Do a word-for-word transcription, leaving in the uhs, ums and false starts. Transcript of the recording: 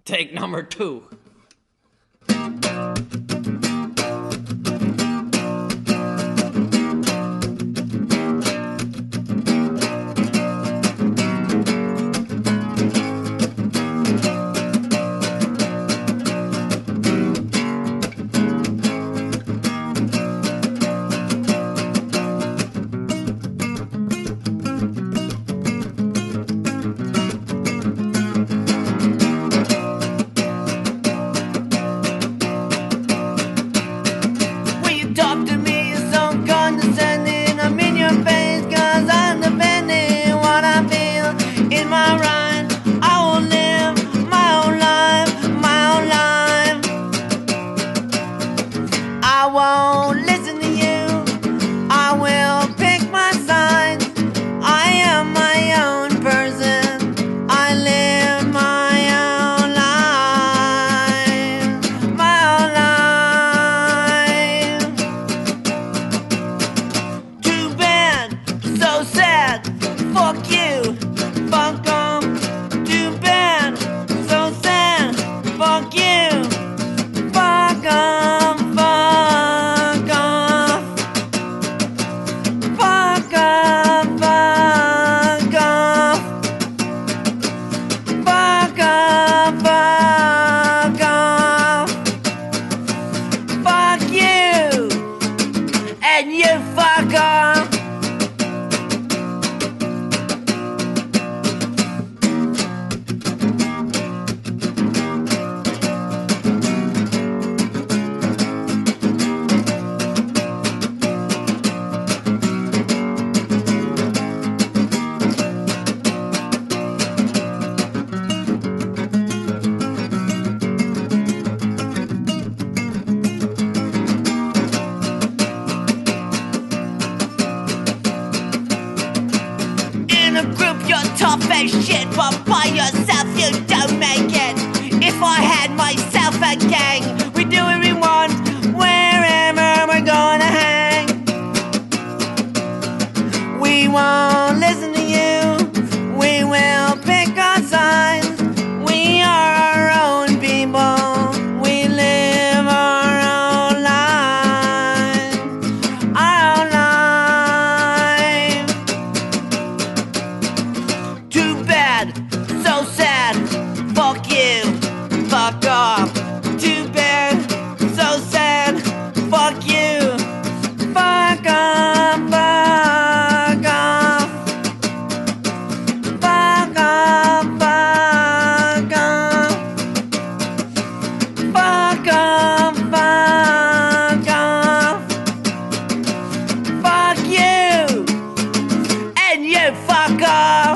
Take number two. Talk to me so condescending. I'm in your face cause I'm defending what I feel in my right. I will live my own life, my own life. I won't listen to you, I will pick my sides. I am my own person, I live my own life, my own life. So sad, fuck you, fuck off. Too bad, so sad, fuck you, fuck off, fuck off, fuck off, fuck off, fuck off, fuck off, fuck you, and you fuck off. In a group you're tough as shit, but by yourself you don't make it. If I had myself a gang, we do what we want, wherever we're gonna hang. We won't listen to you, we will pick our sides. We are our own people, we live our own life, our own life. Too bad, so sad, fuck you, fuck off. Too bad, so sad, fuck you, fuck off, fuck off, fuck off, fuck off, fuck off, fuck off, fuck you, and you fuck off.